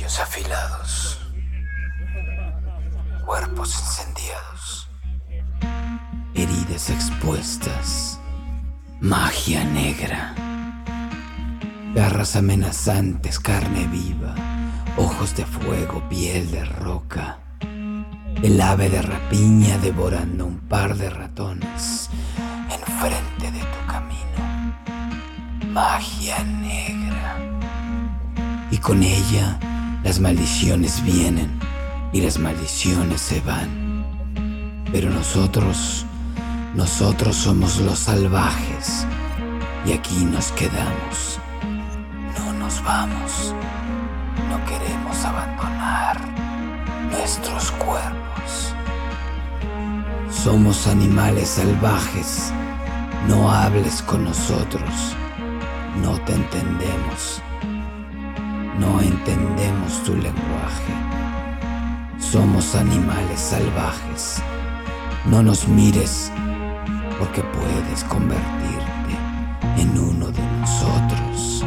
Cuchillos afilados, cuerpos incendiados, heridas expuestas, magia negra, garras amenazantes, carne viva, ojos de fuego, piel de roca, el ave de rapiña devorando un par de ratones enfrente de tu camino, magia negra. Y con ella las maldiciones vienen y las maldiciones se van. Pero nosotros somos los salvajes y aquí nos quedamos. No nos vamos, no queremos abandonar nuestros cuerpos. Somos animales salvajes, no hables con nosotros, no te entendemos. No entendemos tu lenguaje. Somos animales salvajes. No nos mires porque puedes convertirte en uno de nosotros.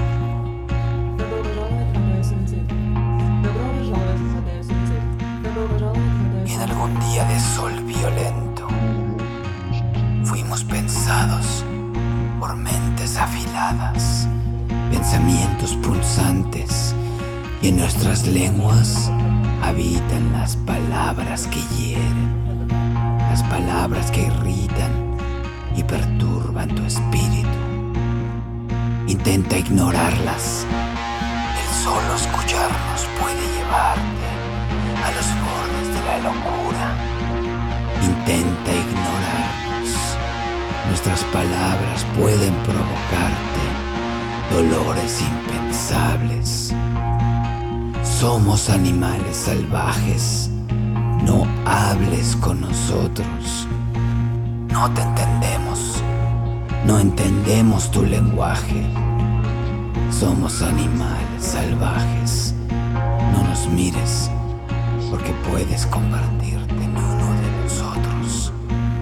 En algún día de sol violento fuimos pensados por mentes afiladas, pensamientos punzantes. Y en nuestras lenguas habitan las palabras que hieren, las palabras que irritan y perturban tu espíritu. Intenta ignorarlas. El solo escucharnos puede llevarte a los bordes de la locura. Intenta ignorarnos. Nuestras palabras pueden provocarte dolores impensables. Somos animales salvajes. No hables con nosotros. No te entendemos. No entendemos tu lenguaje. Somos animales salvajes. No nos mires porque puedes convertirte en uno de nosotros.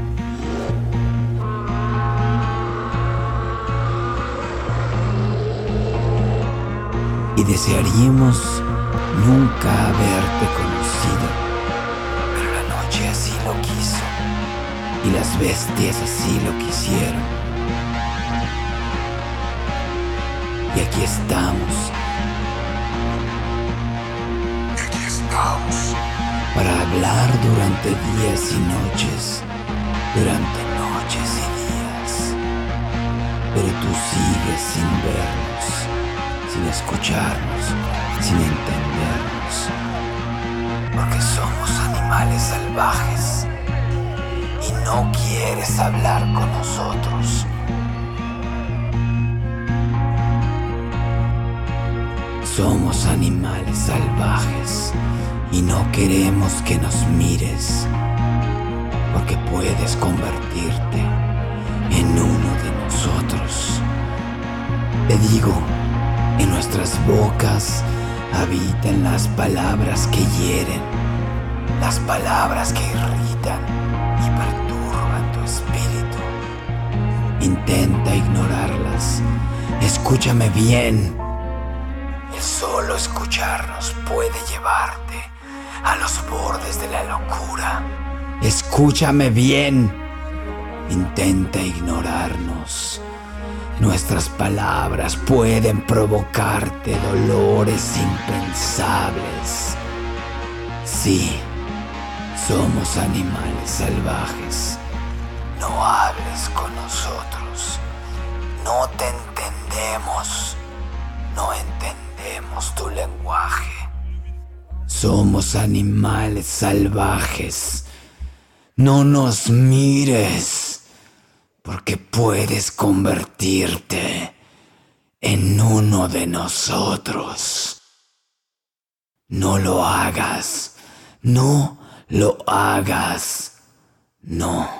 Y desearíamos nunca haberte conocido, pero la noche así lo quiso y las bestias así lo quisieron. Y aquí estamos para hablar durante días y noches, durante noches y días. Pero tú sigues sin vernos, sin escucharnos, sin entendernos, porque somos animales salvajes y no quieres hablar con nosotros. Somos animales salvajes y no queremos que nos mires, porque puedes convertirte en uno de nosotros. Te digo, en nuestras bocas habitan las palabras que hieren, las palabras que irritan y perturban tu espíritu. Intenta ignorarlas. Escúchame bien. El solo escucharnos puede llevarte a los bordes de la locura. Escúchame bien. Intenta ignorarnos. Nuestras palabras pueden provocarte dolores impensables. Sí, somos animales salvajes. No hables con nosotros. No te entendemos. No entendemos tu lenguaje. Somos animales salvajes. No nos mires, porque puedes convertirte en uno de nosotros. No lo hagas. No lo hagas. No.